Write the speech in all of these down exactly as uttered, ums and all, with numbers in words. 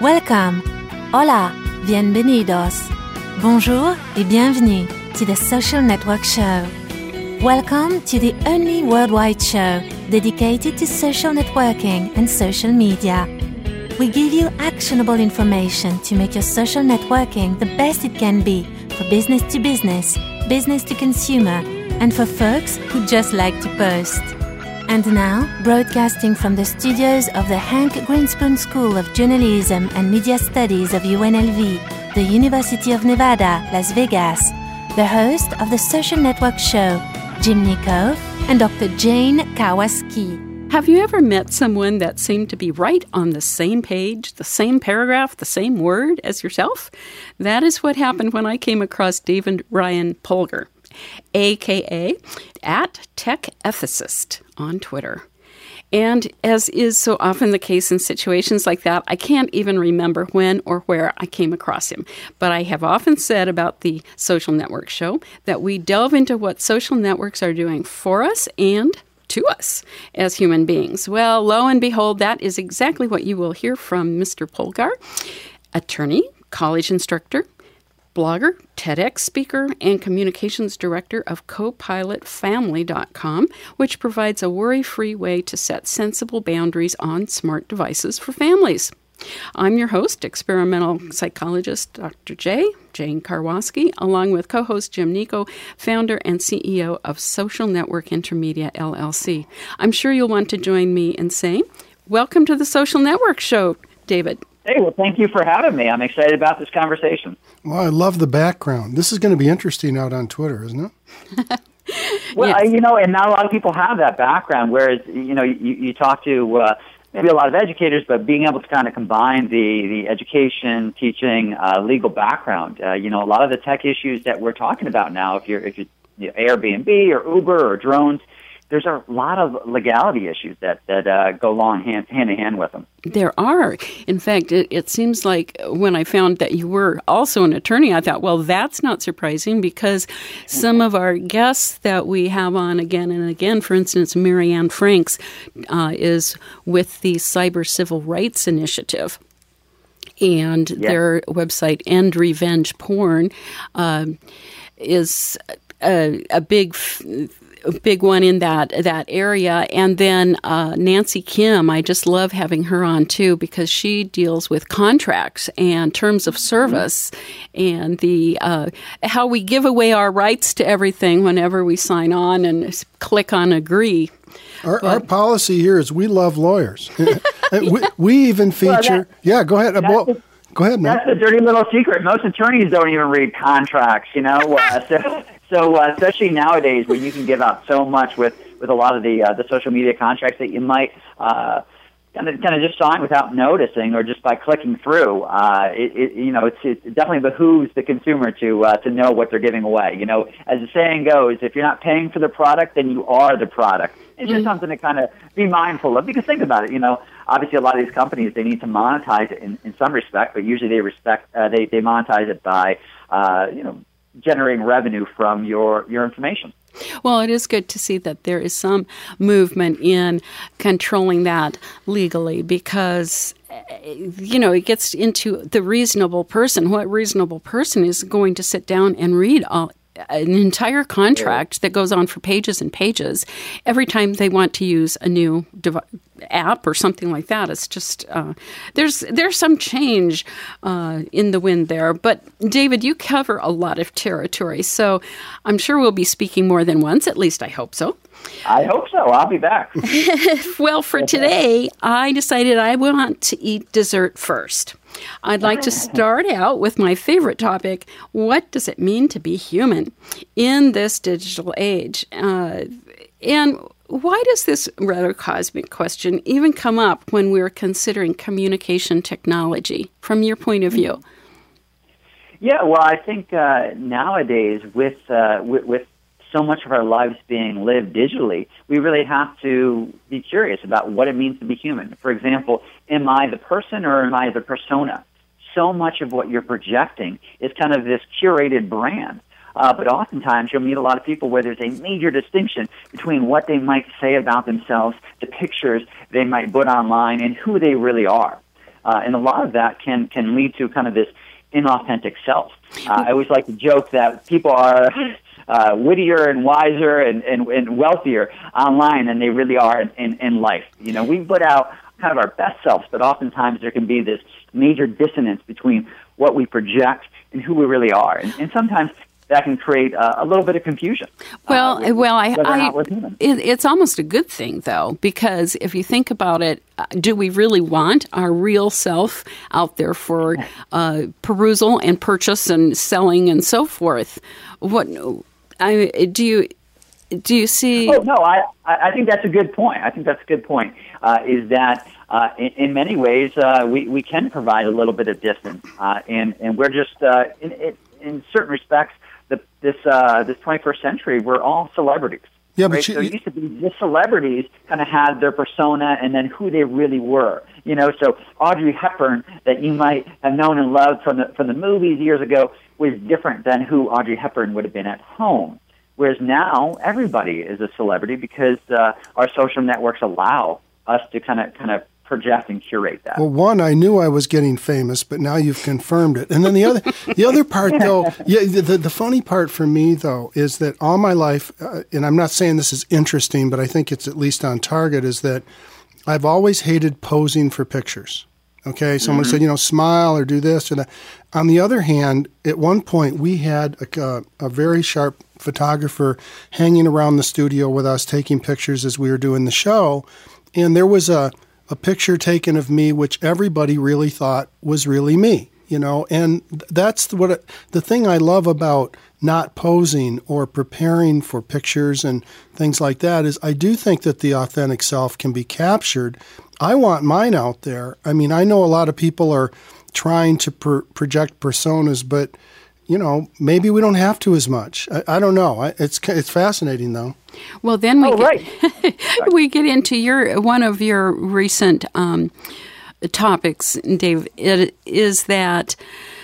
Welcome. Hola. Bienvenidos. Bonjour et bienvenue to the Social Network Show. Welcome to the only worldwide show dedicated to social networking and social media. We give you actionable information to make your social networking the best it can be for business to business, business to consumer, and for folks who just like to post. And now, broadcasting from the studios of the Hank Greenspoon School of Journalism and Media Studies of U N L V, the University of Nevada, Las Vegas, the host of the Social Network Show, Jim Nico, and Doctor Jane Kawasaki. Have you ever met someone that seemed to be right on the same page, the same paragraph, the same word as yourself? That is what happened when I came across David Ryan Polgar, a k a at Tech Ethicist on Twitter. And as is so often the case in situations like that, I can't even remember when or where I came across him. But I have often said about the Social Network Show that we delve into what social networks are doing for us and to us as human beings. Well, lo and behold, that is exactly what you will hear from Mister Polgar, attorney, college instructor, blogger, TEDx speaker, and communications director of Copilot Family dot com, which provides a worry-free way to set sensible boundaries on smart devices for families. I'm your host, experimental psychologist Doctor J, Jane Kawasaki, along with co-host Jim Nico, founder and C E O of Social Network Intermedia, L L C. I'm sure you'll want to join me in saying, welcome to the Social Network Show, David. Hey, well, thank you for having me. I'm excited about this conversation. Well, I love the background. This is going to be interesting out on Twitter, isn't it? Well, Yes. you know, and not a lot of people have that background, whereas, you know, you, you talk to uh, maybe a lot of educators, but being able to kind of combine the, the education, teaching, uh, legal background, uh, you know, a lot of the tech issues that we're talking about now, if you're, if you're you know, Airbnb or Uber or drones, there's a lot of legality issues that, that uh, go along hand, hand in hand with them. There are. In fact, it, it seems like when I found that you were also an attorney, I thought, well, that's not surprising because some of our guests that we have on again and again, for instance, Marianne Franks uh, is with the Cyber Civil Rights Initiative. And Yeah. their website, End Revenge Porn, uh, is a, a big a big one in that that area. And then uh, Nancy Kim, I just love having her on too because she deals with contracts and terms of service and the uh, how we give away our rights to everything whenever we sign on and click on agree. Our, But- our policy here is we love lawyers. we, we even feature... Well, that- yeah, go ahead. that's Well, the- go ahead, man. That's a dirty little secret. Most attorneys don't even read contracts, you know. Uh, so, so uh, especially nowadays, when you can give out so much with, with a lot of the uh, the social media contracts that you might uh, kind of kind of just sign without noticing, or just by clicking through. Uh, it, it you know, it's it definitely behooves the consumer to uh, to know what they're giving away. You know, as the saying goes, if you're not paying for the product, then you are the product. It's just something to kind of be mindful of, because think about it, you know, obviously a lot of these companies, they need to monetize it in, in some respect, but usually they respect, uh, they, they monetize it by, uh, you know, generating revenue from your, your information. Well, it is good to see that there is some movement in controlling that legally because, you know, it gets into the reasonable person. What reasonable person is going to sit down and read all an entire contract that goes on for pages and pages every time they want to use a new dev- app or something like that? It's just uh, there's there's some change uh, in the wind there. But David, you cover a lot of territory, so I'm sure we'll be speaking more than once. At least I hope so. I hope so. I'll be back. Well, for today, I decided I want to eat dessert first. I'd like to start out with my favorite topic. What does it mean to be human in this digital age? Uh, and why does this rather cosmic question even come up when we're considering communication technology from your point of view? Yeah, well, I think uh, nowadays with, uh, with with so much of our lives being lived digitally, we really have to be curious about what it means to be human. For example, am I the person or am I the persona? So much of what you're projecting is kind of this curated brand. Uh, but oftentimes you'll meet a lot of people where there's a major distinction between what they might say about themselves, the pictures they might put online, and who they really are. uh, and a lot of that can can lead to kind of this inauthentic self. Uh, I always like to joke that people are uh, wittier and wiser and, and, and wealthier online than they really are in, in, in life. You know, we put out kind of our best selves, but oftentimes there can be this major dissonance between what we project and who we really are. And, and sometimes that can create uh, a little bit of confusion. Well, uh, with, well, I, I it, it's almost a good thing, though, because if you think about it, uh, do we really want our real self out there for uh, perusal and purchase and selling and so forth? What I do you do you see? Oh no, I I think that's a good point. I think that's a good point. Uh, is that uh, in, in many ways uh, we we can provide a little bit of distance, uh, and and we're just uh, in, in in certain respects. The, this uh, this twenty-first century, we're all celebrities. Yeah, right? but so you, it used to be the celebrities kind of had their persona and then who they really were. You know, so Audrey Hepburn, that you might have known and loved from the from the movies years ago, was different than who Audrey Hepburn would have been at home. Whereas now everybody is a celebrity because uh, our social networks allow us to kind of kind of project and curate that. Well, one, I knew I was getting famous, but now you've confirmed it. And then the other, the other part, though, yeah, the, the funny part for me, though, is that all my life, uh, and I'm not saying this is interesting, but I think it's at least on target, is that I've always hated posing for pictures. Okay, someone mm-hmm. said, you know, smile or do this or that. On the other hand, at one point, we had a, a, a very sharp photographer hanging around the studio with us, taking pictures as we were doing the show, and there was a a picture taken of me, which everybody really thought was really me, you know, and that's what it, the thing I love about not posing or preparing for pictures and things like that is I do think that the authentic self can be captured. I want mine out there. I mean, I know a lot of people are trying to per- project personas, but you know, maybe we don't have to as much. I, I don't know. I, it's it's fascinating, though. Well, then we oh, get, right. we get into your one of your recent um, topics, Dave. It is that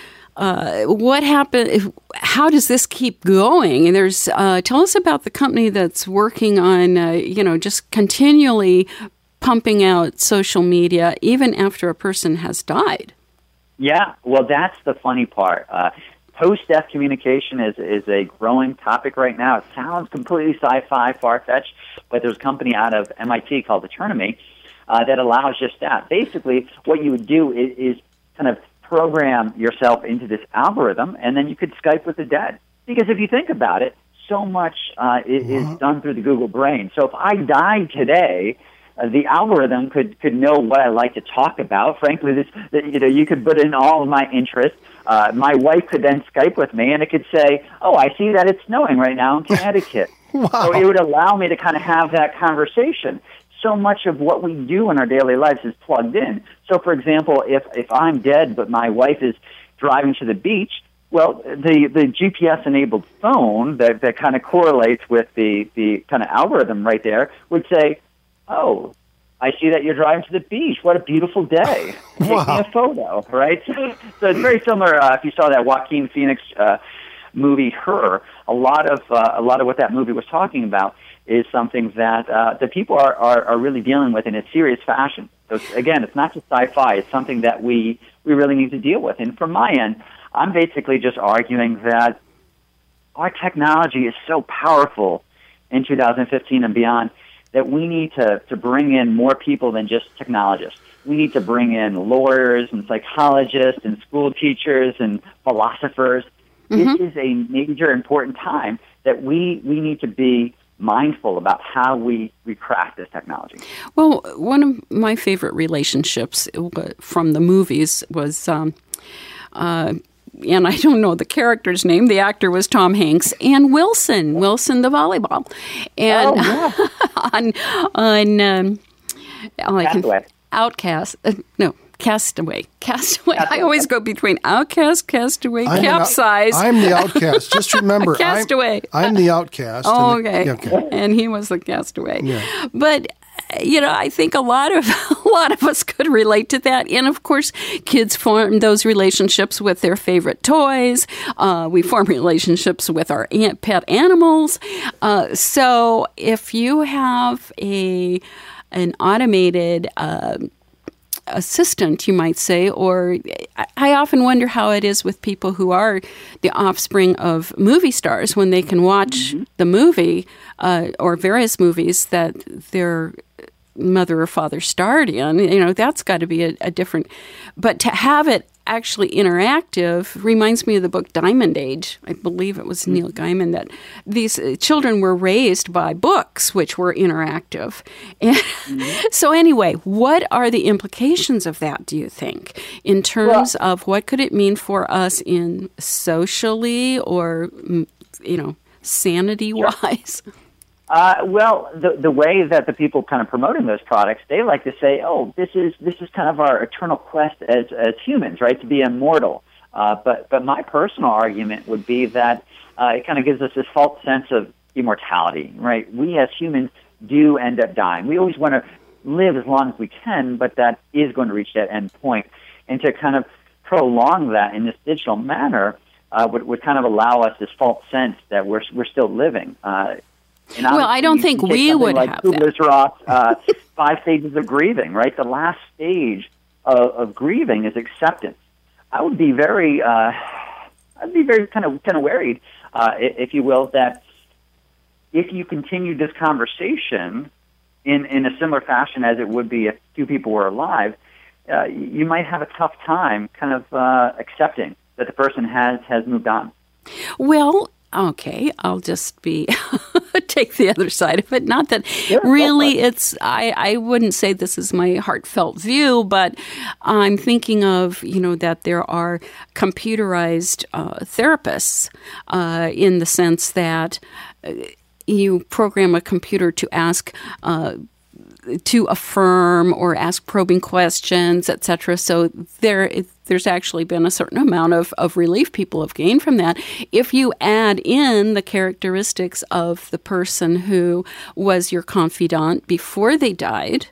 uh, what happened? How does this keep going? And there's uh, tell us about the company that's working on uh, you know just continually pumping out social media even after a person has died. Yeah, well, that's the funny part. Uh, Post-death communication is is a growing topic right now. It sounds completely sci-fi, far-fetched, but there's a company out of M I T called Eternomy uh, that allows just that. Basically, what you would do is, is kind of program yourself into this algorithm, and then you could Skype with the dead. Because if you think about it, so much uh, is, is done through the Google Brain. So if I died today, Uh, the algorithm could, could know what I like to talk about. Frankly, this you know you could put in all of my interests. Uh, my wife could then Skype with me, and it could say, "Oh, I see that it's snowing right now in Connecticut." Wow. So it would allow me to kind of have that conversation. So much of what we do in our daily lives is plugged in. So, for example, if if I'm dead but my wife is driving to the beach, well, the, the G P S-enabled phone that, that kind of correlates with the, the kind of algorithm right there would say, "Oh, I see that you're driving to the beach. What a beautiful day. Take Wow. me a photo," right? So it's very similar. Uh, if you saw that Joaquin Phoenix uh, movie, Her, a lot of uh, a lot of what that movie was talking about is something that uh, the people are, are, are really dealing with in a serious fashion. So it's, again, it's not just sci-fi. It's something that we, we really need to deal with. And from my end, I'm basically just arguing that our technology is so powerful in two thousand fifteen and beyond that we need to, to bring in more people than just technologists. We need to bring in lawyers and psychologists and school teachers and philosophers. Mm-hmm. This is a major important time that we, we need to be mindful about how we, we craft this technology. Well, one of my favorite relationships from the movies was um, uh, and I don't know the character's name. The actor was Tom Hanks and Wilson, Wilson the volleyball, and oh, yeah. on on um, oh, I can, Castaway. Outcast. Uh, no, Castaway. Castaway. Castaway. I always go between Outcast, Castaway, I'm Capsize. An, I'm the outcast. Just remember, Castaway. I'm, I'm the outcast. Oh, and okay. The, okay. And he was the castaway. Yeah. But you know, I think a lot of a lot of us could relate to that. And of course, kids form those relationships with their favorite toys. Uh, we form relationships with our pet animals. Uh, so if you have a an automated uh, assistant, you might say, or I often wonder how it is with people who are the offspring of movie stars when they can watch mm-hmm. the movie uh, or various movies that their mother or father starred in. You know, that's got to be a, a different, but to have it actually interactive reminds me of the book Diamond Age. I believe it was Neil Gaiman that these children were raised by books which were interactive. And mm-hmm. so anyway, what are the implications of that, do you think, in terms well, of what could it mean for us in socially or, you know, sanity-wise? Sure. Uh, well, the the way that the people kind of promoting those products, they like to say, "Oh, this is this is kind of our eternal quest as as humans, right? To be immortal." Uh, but but my personal argument would be that uh, it kind of gives us this false sense of immortality, right? We as humans do end up dying. We always want to live as long as we can, but that is going to reach that end point, and to kind of prolong that in this digital manner uh, would would kind of allow us this false sense that we're we're still living. Uh, And well, I don't think we would like have that. uh, five stages of grieving, right? The last stage of, of grieving is acceptance. I would be very, uh, I'd be very kind of kind of worried, uh, if you will, that if you continue this conversation in in a similar fashion as it would be if two people were alive, uh, you might have a tough time kind of uh, accepting that the person has has moved on. Well. Okay, I'll just be take the other side of it. Not that yeah, really it's, I, I wouldn't say this is my heartfelt view, but I'm thinking of, you know, that there are computerized uh, therapists uh, in the sense that you program a computer to ask uh to affirm or ask probing questions, et cetera. So there, there's actually been a certain amount of, of relief people have gained from that. If you add in the characteristics of the person who was your confidant before they died,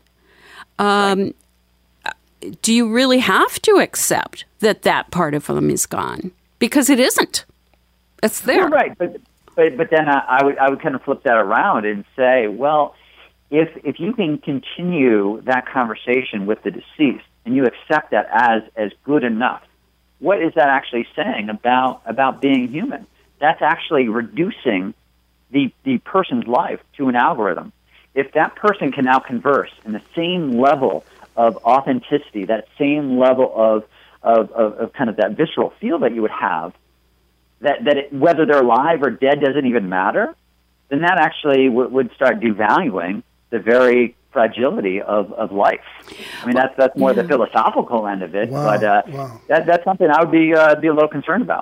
um, right. do you really have to accept that that part of them is gone? Because it isn't. It's there. You're right, but but but then I, I would I would kind of flip that around and say, well, If if you can continue that conversation with the deceased and you accept that as, as good enough, what is that actually saying about about being human? That's actually reducing the the person's life to an algorithm. If that person can now converse in the same level of authenticity, that same level of of, of, of kind of that visceral feel that you would have, that that it, whether they're alive or dead doesn't even matter, then that actually w- would start devaluing the very fragility of, of life. I mean, that's that's more yeah. the philosophical end of it, wow. but uh, wow. that, that's something I would be uh, be a little concerned about.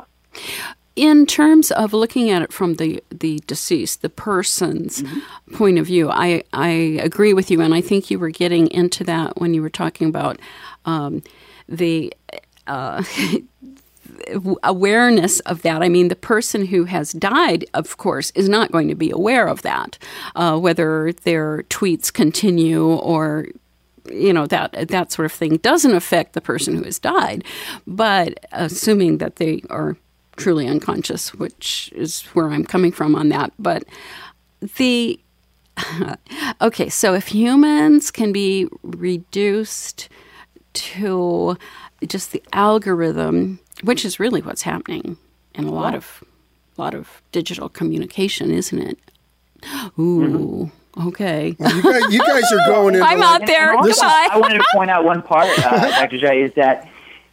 In terms of looking at it from the, the deceased, the person's mm-hmm. point of view, I, I agree with you, and I think you were getting into that when you were talking about um, the uh, awareness of that. I mean, the person who has died, of course, is not going to be aware of that, uh, whether their tweets continue or, you know, that that sort of thing doesn't affect the person who has died. But assuming that they are truly unconscious, which is where I'm coming from on that. But the, okay, so if humans can be reduced to just the algorithm, which is really what's happening in a lot of lot of digital communication, isn't it? Ooh, mm-hmm. okay. Well, you, guys, you guys are going into I'm like, out there. Also, I wanted to point out one part, uh, Doctor J, is that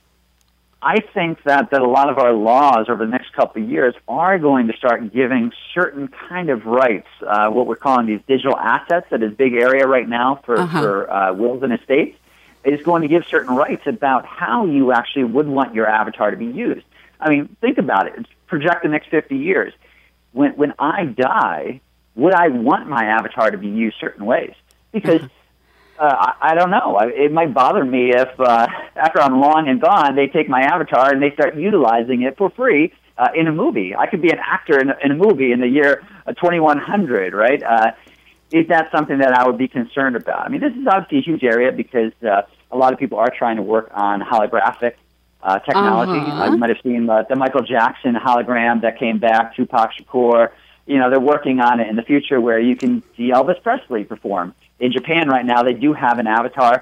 I think that, that a lot of our laws over the next couple of years are going to start giving certain kind of rights, uh, what we're calling these digital assets, that is a big area right now for, uh-huh. for uh, wills and estates, is going to give certain rights about how you actually would want your avatar to be used. I mean, think about it. Project the next fifty years. When when I die, would I want my avatar to be used certain ways? Because uh, I, I don't know. I, it might bother me if uh, after I'm long and gone, they take my avatar and they start utilizing it for free uh, in a movie. I could be an actor in a, in a movie in the year uh, twenty-one hundred, right? Uh, is that something that I would be concerned about? I mean, this is obviously a huge area because uh, a lot of people are trying to work on holographic uh, technology. Uh-huh. Uh, you might have seen uh, the Michael Jackson hologram that came back, Tupac Shakur. You know, they're working on it in the future where you can see Elvis Presley perform. In Japan right now, they do have an avatar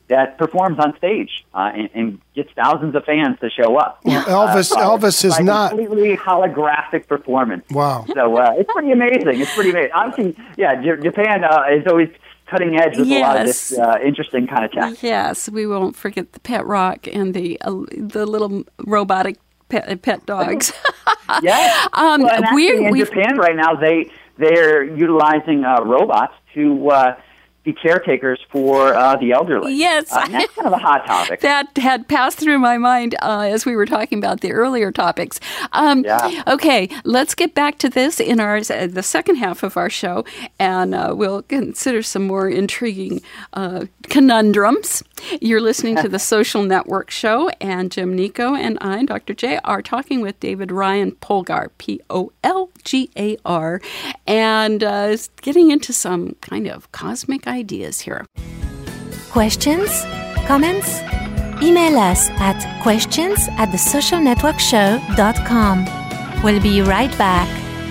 that performs on stage uh, and, and gets thousands of fans to show up. Well, Elvis, uh, Elvis is by not completely holographic performance. Wow! So uh, it's pretty amazing. It's pretty amazing. Obviously, yeah, J- Japan uh, is always cutting edge with yes. a lot of this uh, interesting kind of tech. Yes, we won't forget the pet rock and the uh, the little robotic pet, pet dogs. yeah, um, well, and actually in we've, Japan right now, they they're utilizing uh, robots to. Uh, be caretakers for uh, the elderly. Yes. Uh, and that's kind of a hot topic. That had passed through my mind uh, as we were talking about the earlier topics. Um, yeah. Okay, let's get back to this in our uh, the second half of our show, and uh, we'll consider some more intriguing uh, conundrums. You're listening to the Social Network Show, and Jim Nico and I, Doctor J, are talking with David Ryan Polgar, P O L G A R, and uh, getting into some kind of cosmic ideas here. Questions? Comments? Email us at questions at the social network show dot com. We'll be right back.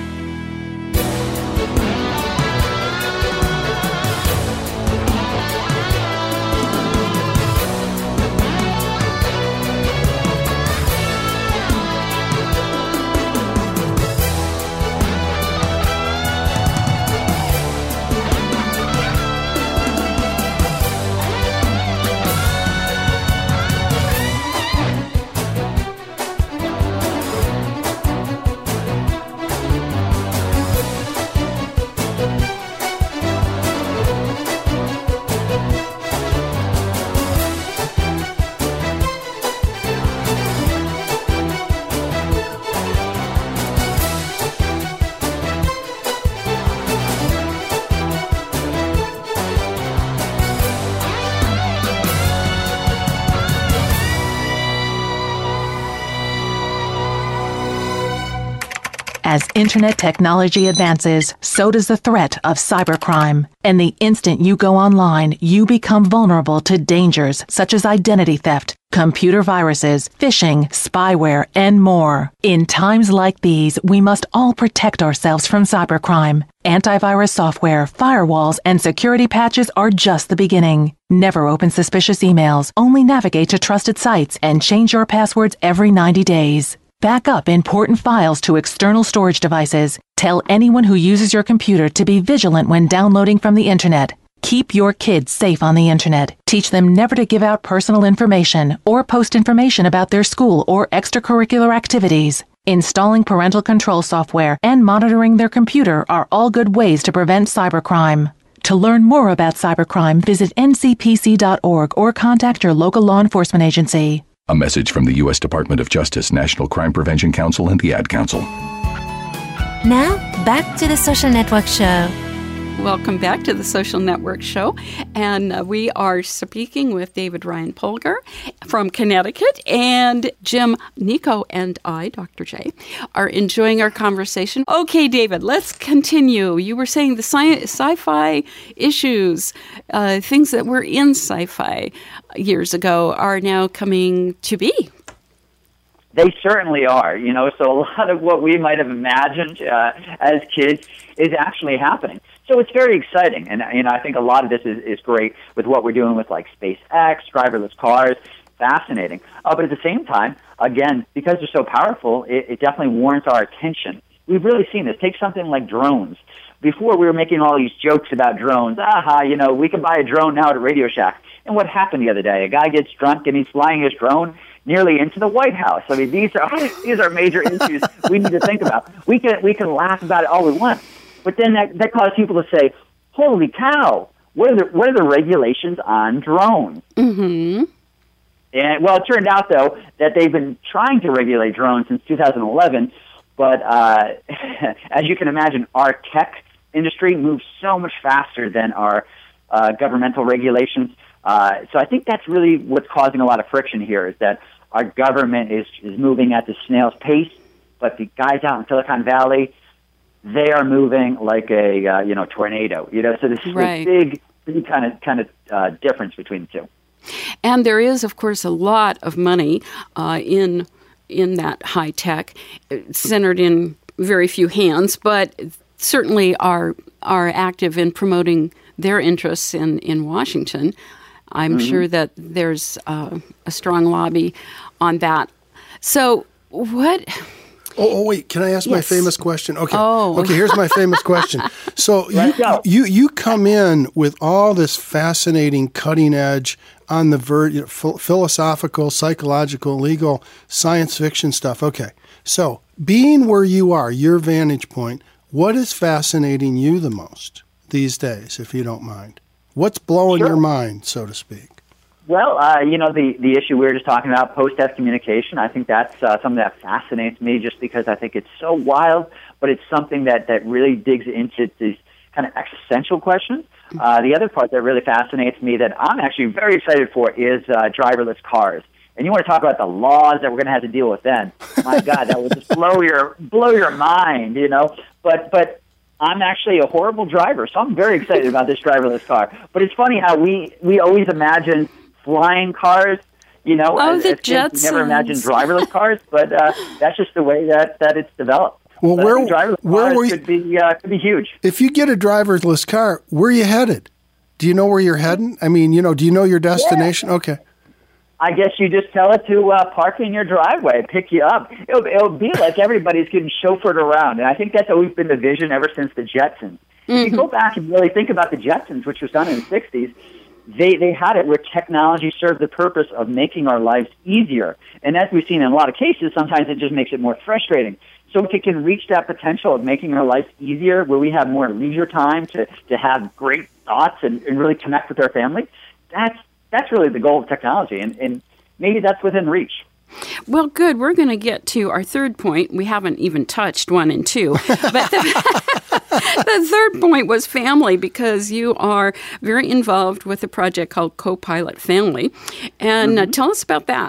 As internet technology advances, so does the threat of cybercrime. And the instant you go online, you become vulnerable to dangers such as identity theft, computer viruses, phishing, spyware, and more. In times like these, we must all protect ourselves from cybercrime. Antivirus software, firewalls, and security patches are just the beginning. Never open suspicious emails. Only navigate to trusted sites and change your passwords every ninety days. Back up important files to external storage devices. Tell anyone who uses your computer to be vigilant when downloading from the internet. Keep your kids safe on the internet. Teach them never to give out personal information or post information about their school or extracurricular activities. Installing parental control software and monitoring their computer are all good ways to prevent cybercrime. To learn more about cybercrime, visit N C P C dot org or contact your local law enforcement agency. A message from the U S Department of Justice, National Crime Prevention Council, and the Ad Council. Now, back to the Social Network Show. Welcome back to the Social Network Show. And uh, we are speaking with David Ryan Polgar from Connecticut. And Jim, Nico, and I, Doctor J, are enjoying our conversation. Okay, David, let's continue. You were saying the sci- sci-fi issues, uh, things that were in sci-fi years ago are now coming to be. They certainly are, you know, so a lot of what we might have imagined uh, as kids is actually happening. So it's very exciting, and you know, I think a lot of this is, is great with what we're doing with like SpaceX, driverless cars, fascinating. Uh, but at the same time, again, because they're so powerful, it, it definitely warrants our attention. We've really seen this. Take something like drones. Before we were making all these jokes about drones. Aha, you know, we can buy a drone now at Radio Shack. And what happened the other day? A guy gets drunk and he's flying his drone nearly into the White House. I mean, these are these are major issues we need to think about. We can we can laugh about it all we want, but then that that causes people to say, "Holy cow! What are the what are the regulations on drones?" Mm-hmm. And well, it turned out though that they've been trying to regulate drones since two thousand eleven, but uh, as you can imagine, our tech industry moves so much faster than our uh, governmental regulations. Uh, so I think that's really what's causing a lot of friction here, is that our government is, is moving at the snail's pace, but the guys out in Silicon Valley, they are moving like a uh, you know tornado. You know, so there's right. a big, big kind of kind of uh, difference between the two. And there is, of course, a lot of money uh, in in that high tech, centered in very few hands, but certainly are are active in promoting their interests in, in Washington. I'm Mm-hmm. sure that there's uh, a strong lobby on that. So what... Oh, oh, wait, can I ask my Yes. famous question? Okay. Oh. Okay, here's my famous question. So you, Let's go. you you come in with all this fascinating, cutting edge, on the ver- you know, ph- philosophical, psychological, legal, science fiction stuff. Okay. So being where you are, your vantage point, what is fascinating you the most these days, if you don't mind? What's blowing Sure. your mind, so to speak? Well, uh, you know, the, the issue we were just talking about, post-death communication, I think that's uh, something that fascinates me just because I think it's so wild, but it's something that, that really digs into these kind of existential questions. Uh, the other part that really fascinates me that I'm actually very excited for is uh, driverless cars. And you want to talk about the laws that we're going to have to deal with then. My God, that will just blow your blow your mind, you know. But but I'm actually a horrible driver, so I'm very excited about this driverless car. But it's funny how we, we always imagine flying cars, you know. Oh, as, the as kids, we never Jetsons. imagined driverless cars, but uh, that's just the way that, that it's developed. Well, But I where- think driverless where cars were you- could be uh, could be huge. If you get a driverless car, where are you headed? Do you know where you're heading? I mean, you know, do you know your destination? Okay. I guess you just tell it to uh, park in your driveway, pick you up. It'll, it'll be like everybody's getting chauffeured around. And I think that's always been the vision ever since the Jetsons. If you go back and really think about the Jetsons, which was done in the sixties, they, they had it where technology served the purpose of making our lives easier. And as we've seen in a lot of cases, sometimes it just makes it more frustrating. So if it can reach that potential of making our lives easier, where we have more leisure time to, to have great thoughts and, and really connect with our family, that's that's really the goal of technology, and, and maybe that's within reach. Well, good. We're going to get to our third point. We haven't even touched one and two. But the, the third point was family, because you are very involved with a project called Copilot Family. And Mm-hmm. uh, tell us about that.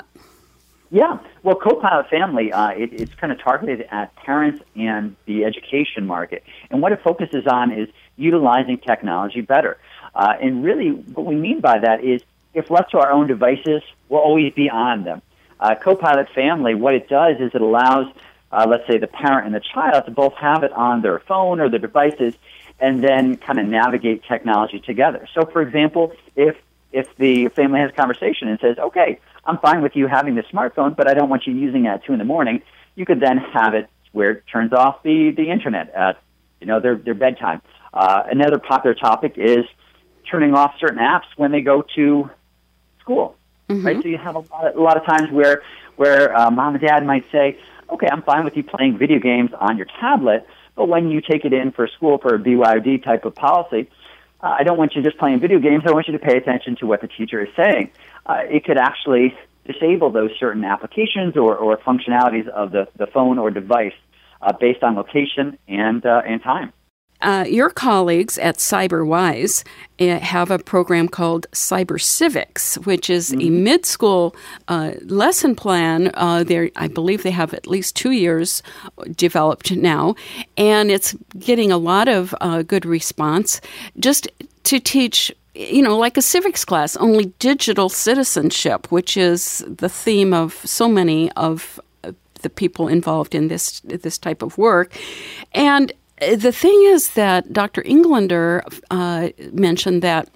Yeah, well, Copilot Family, uh, it, it's kind of targeted at parents and the education market. And what it focuses on is utilizing technology better. Uh, and really, what we mean by that is if left to our own devices, we'll always be on them. Uh, Copilot Family, what it does is it allows, uh, let's say, the parent and the child to both have it on their phone or their devices and then kind of navigate technology together. So, for example, if if the family has a conversation and says, okay, I'm fine with you having the smartphone, but I don't want you using it at two in the morning, you could then have it where it turns off the, the internet at, you know, their, their bedtime. Uh, another popular topic is turning off certain apps when they go to school, mm-hmm. right? So you have a lot, of, a lot of times where where uh, mom and dad might say, okay, I'm fine with you playing video games on your tablet, but when you take it in for school for a B Y O D type of policy, uh, I don't want you just playing video games. I want you to pay attention to what the teacher is saying. Uh, it could actually disable those certain applications or, or functionalities of the, the phone or device uh, based on location and uh, and time. Uh, your colleagues at CyberWise uh, have a program called Cyber Civics, which is mm-hmm. a mid-school uh, lesson plan. Uh, there, I believe they have at least two years developed now, and it's getting a lot of uh, good response just to teach, you know, like a civics class, only digital citizenship, which is the theme of so many of the people involved in this this type of work. And the thing is that Doctor Englander uh, mentioned that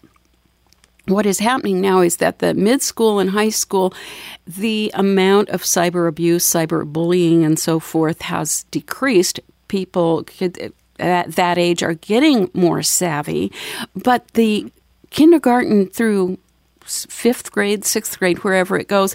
what is happening now is that the mid-school and high school, the amount of cyber abuse, cyber bullying, and so forth has decreased. People could, at that age are getting more savvy, but the kindergarten through fifth grade, sixth grade, wherever it goes,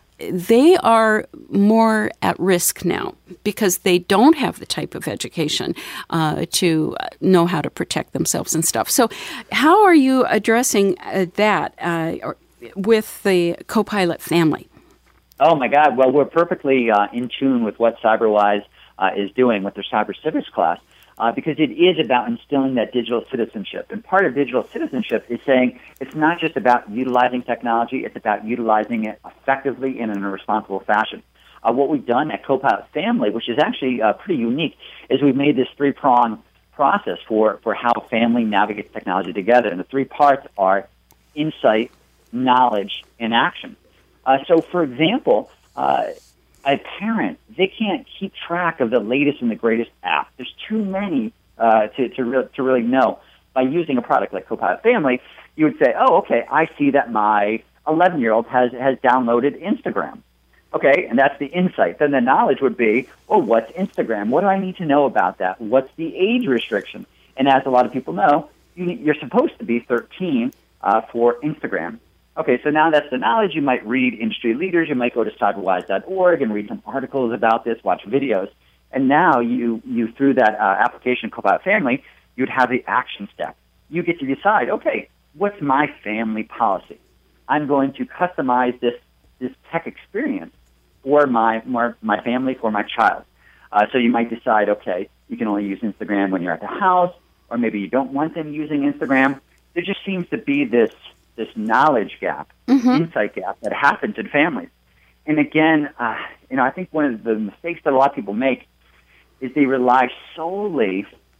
they are more at risk now because they don't have the type of education uh, to know how to protect themselves and stuff. So how are you addressing uh, that uh, or, with the Copilot Family? Oh, my God. Well, we're perfectly uh, in tune with what CyberWise uh, is doing with their Cyber Civics class. Uh, because it is about instilling that digital citizenship. And part of digital citizenship is saying it's not just about utilizing technology, it's about utilizing it effectively and in a responsible fashion. Uh, what we've done at Copilot Family, which is actually uh, pretty unique, is we've made this three-pronged process for, for how family navigates technology together. And the three parts are insight, knowledge, and action. Uh, so, for example, uh, a parent, they can't keep track of the latest and the greatest app. There's too many uh, to to, re- to really know. by using a product like Copilot Family, you would say, oh, okay, I see that my eleven-year-old has, has downloaded Instagram. Okay, and that's the insight. Then the knowledge would be, oh, what's Instagram? What do I need to know about that? What's the age restriction? And as a lot of people know, you, you're supposed to be thirteen uh, for Instagram. Okay, so now that's the knowledge. You might read industry leaders. You might go to cyberwise dot org and read some articles about this, watch videos. And now you, you through that uh, application, Copilot Family, you'd have the action step. You get to decide, okay, what's my family policy? I'm going to customize this this tech experience for my my, my family, for my child. Uh, so you might decide, okay, you can only use Instagram when you're at the house, or maybe you don't want them using Instagram. There just seems to be this this knowledge gap, mm-hmm. insight gap that happens in families. And again, uh, you know, I think one of the mistakes that a lot of people make is they rely solely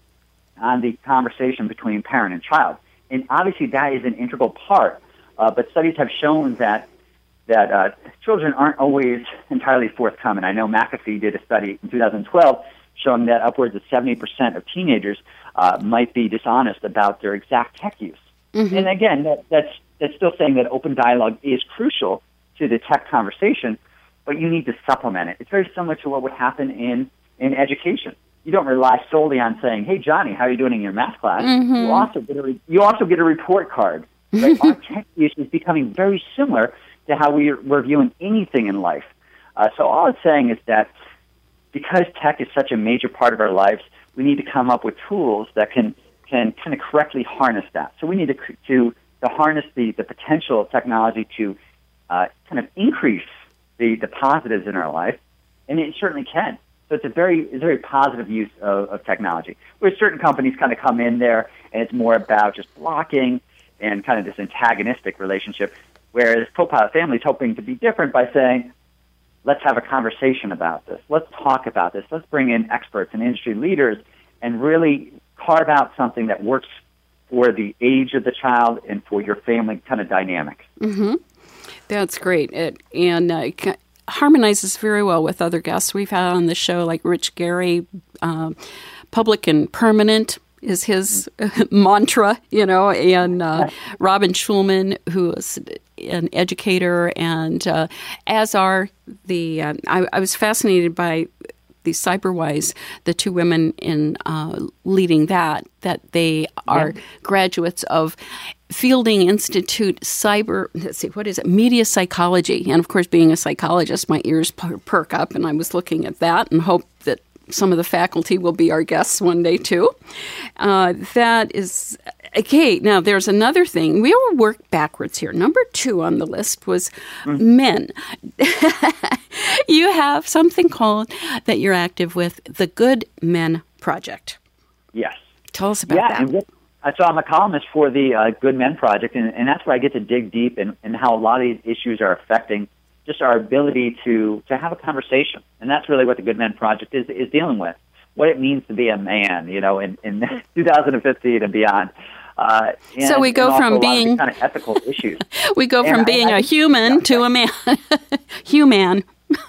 on the conversation between parent and child. And obviously that is an integral part, uh, but studies have shown that that uh, children aren't always entirely forthcoming. I know McAfee did a study in two thousand twelve showing that upwards of seventy percent of teenagers uh, might be dishonest about their exact tech use. Mm-hmm. And again, that, that's, that's still saying that open dialogue is crucial to the tech conversation, but you need to supplement it. It's very similar to what would happen in, in education. You don't rely solely on saying, hey, Johnny, how are you doing in your math class? Mm-hmm. You also get a re- you also get a report card. Right? Our tech use is becoming very similar to how we, we're viewing anything in life. Uh, so all it's saying is that because tech is such a major part of our lives, we need to come up with tools that can, can kind of correctly harness that. So we need to to, to harness the, the potential of technology to uh, kind of increase the, the positives in our life, and it certainly can. So it's a very it's a very positive use of, of technology. Where certain companies kind of come in there, and it's more about just blocking and kind of this antagonistic relationship, whereas Copilot Family is hoping to be different by saying, let's have a conversation about this. Let's talk about this. Let's bring in experts and industry leaders and really carve out something that works for the age of the child and for your family kind of dynamic. Mm-hmm. That's great. It, and uh, it harmonizes very well with other guests we've had on the show, like Rich Gary, uh, Public and Permanent is his mantra, you know, and uh, Robin Schulman, who is an educator, and uh, as are the, uh, I, I was fascinated by the CyberWise, the two women in uh, leading that, that they are yeah. graduates of Fielding Institute Cyber, let's see, what is it, Media Psychology. And of course, being a psychologist, my ears per- perk up, and I was looking at that and hope that some of the faculty will be our guests one day, too. Uh, that is, okay, now there's another thing. We will work backwards here. Number two on the list was mm-hmm. men. You have something called, that you're active with, the Good Men Project. Yes. Tell us about yeah, that. And with, so I'm a columnist for the uh, Good Men Project, and, and that's where I get to dig deep in, in how a lot of these issues are affecting just our ability to, to have a conversation. And that's really what the Good Men Project is is dealing with, what it means to be a man, you know, in, in two thousand fifteen and beyond. Uh, and, so we go from being kind of ethical issues. We go and from I, being I, a human yeah, to a man. Human.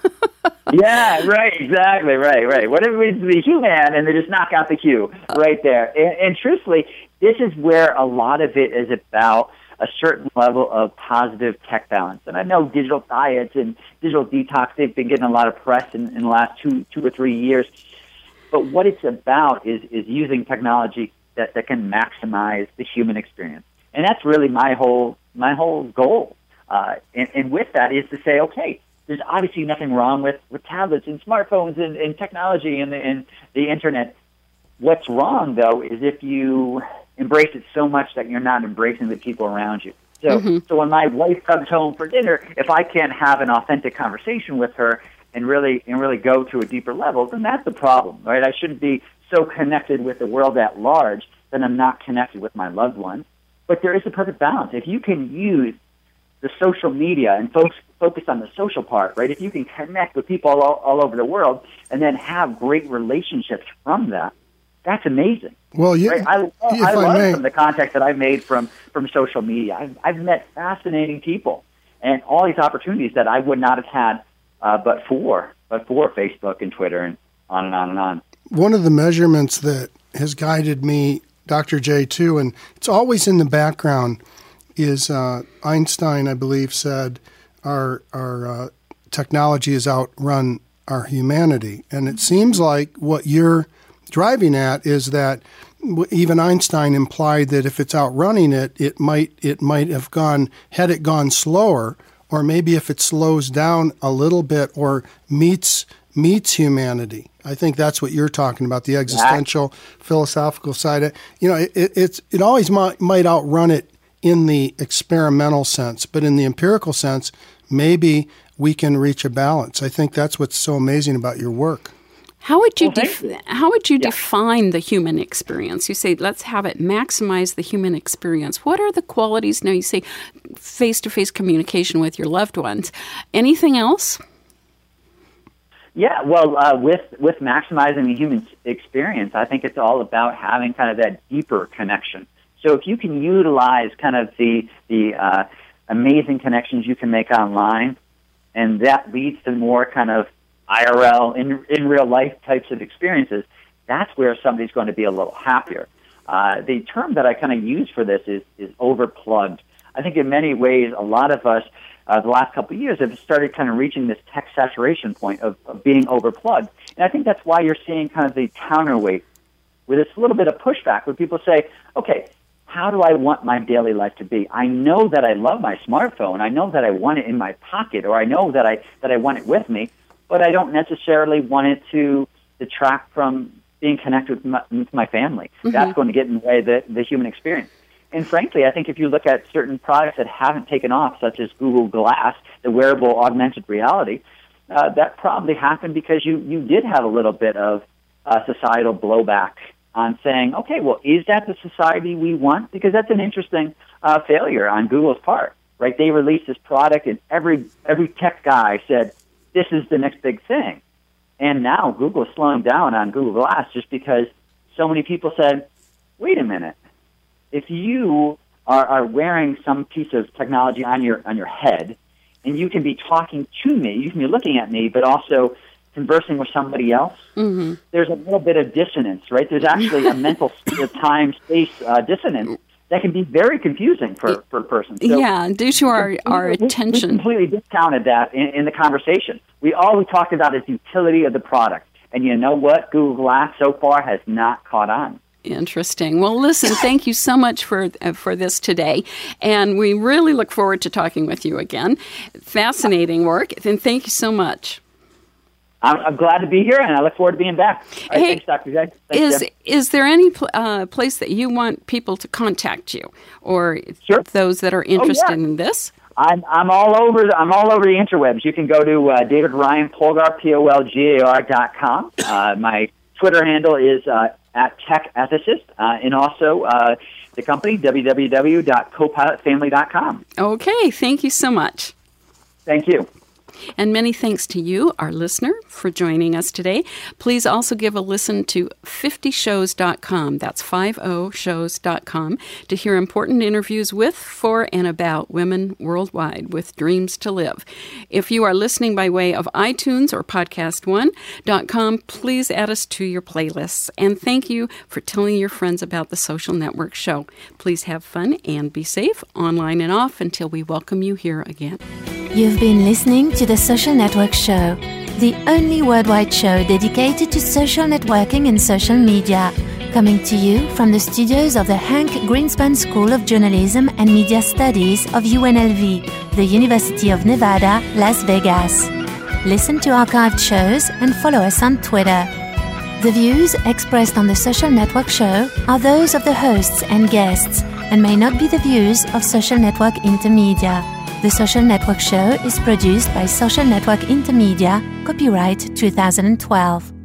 Yeah, right, exactly, right, right. What if it means to be human, and they just knock out the Q right there. And, and truthfully, this is where a lot of it is about a certain level of positive tech balance. And I know digital diets and digital detox, they've been getting a lot of press in, in the last two two or three years. But what it's about is, is using technology that, that can maximize the human experience. And that's really my whole my whole goal. Uh, and, and with that is to say, okay, there's obviously nothing wrong with, with tablets and smartphones and, and technology and the, and the Internet. What's wrong, though, is if you embrace it so much that you're not embracing the people around you. So, mm-hmm. so when my wife comes home for dinner, if I can't have an authentic conversation with her and really and really go to a deeper level, then that's the problem, right? I shouldn't be so connected with the world at large that I'm not connected with my loved ones. But there is a perfect balance. If you can use the social media and folks focus on the social part, right? If you can connect with people all, all over the world and then have great relationships from that, that's amazing. Well, yeah, right? I, if I, I love may. from the contacts that I've made from, from social media. I've, I've met fascinating people and all these opportunities that I would not have had uh, but for but for Facebook and Twitter and on and on and on. One of the measurements that has guided me Doctor J, too, and it's always in the background, is uh, Einstein, I believe, said our, our uh, technology has outrun our humanity. And it seems like what you're driving at is that even Einstein implied that if it's outrunning it, it might it might have gone, had it gone slower, or maybe if it slows down a little bit or meets meets humanity. I think that's what you're talking about, the existential, philosophical side. You know, it, it's it always might, might outrun it in the experimental sense, but in the empirical sense, maybe we can reach a balance. I think that's what's so amazing about your work. How would you well, def- you. how would you yeah. define the human experience? You say, let's have it maximize the human experience. What are the qualities? Now you say face-to-face communication with your loved ones. Anything else? Yeah, well, uh, with with maximizing the human experience, I think it's all about having kind of that deeper connection. So if you can utilize kind of the the uh, amazing connections you can make online, and that leads to more kind of I R L, in in real life types of experiences, that's where somebody's going to be a little happier. Uh, the term that I kind of use for this is is overplugged. I think in many ways, a lot of us, uh, the last couple of years, have started kind of reaching this tech saturation point of, of being overplugged. And I think that's why you're seeing kind of the counterweight, with this little bit of pushback, where people say, okay, how do I want my daily life to be? I know that I love my smartphone. I know that I want it in my pocket, or I know that I that I want it with me, but I don't necessarily want it to detract from being connected with my, with my family. Mm-hmm. That's going to get in the way of the, the human experience. And frankly, I think if you look at certain products that haven't taken off, such as Google Glass, the wearable augmented reality, uh, that probably happened because you, you did have a little bit of uh, societal blowback on saying, okay, well, is that the society we want? Because that's an interesting uh, failure on Google's part, right? They released this product, and every every tech guy said, this is the next big thing. And now Google is slowing down on Google Glass just because so many people said, wait a minute, if you are, are wearing some piece of technology on your on your head, and you can be talking to me, you can be looking at me, but also conversing with somebody else, mm-hmm. there's a little bit of dissonance, right? There's actually a mental time-space uh, dissonance that can be very confusing for, for a person. So yeah, due to our, we, our we, attention. We completely discounted that in, in the conversation. We all we talked about is the utility of the product. And you know what? Google Glass so far has not caught on. Interesting. Well, listen, thank you so much for uh, for this today. And we really look forward to talking with you again. Fascinating work. And thank you so much. I'm, I'm glad to be here, and I look forward to being back. All right, hey, thanks, Doctor J. Thanks, is Jim. is there any pl- uh, place that you want people to contact you, or sure. those that are interested oh, yeah. in this? I'm I'm all over. I'm all over the interwebs. You can go to uh, David Ryan Polgar, P O L G A R dot com. Uh, my Twitter handle is uh, at Tech Ethicist, uh, and also uh, the company w w w dot copilot family dot com. Okay, thank you so much. Thank you. And many thanks to you, our listener, for joining us today. Please also give a listen to fifty shows dot com. That's fifty shows dot com to hear important interviews with, for, and about women worldwide with dreams to live. If you are listening by way of iTunes or podcast one dot com, please add us to your playlists. And thank you for telling your friends about the Social Network Show. Please have fun and be safe, online and off, until we welcome you here again. You've been listening to The Social Network Show, the only worldwide show dedicated to social networking and social media, coming to you from the studios of the Hank Greenspan School of Journalism and Media Studies of U N L V, the University of Nevada, Las Vegas. Listen to archived shows and follow us on Twitter. The views expressed on The Social Network Show are those of the hosts and guests and may not be the views of Social Network Intermedia. The Social Network Show is produced by Social Network Intermedia, copyright two thousand twelve.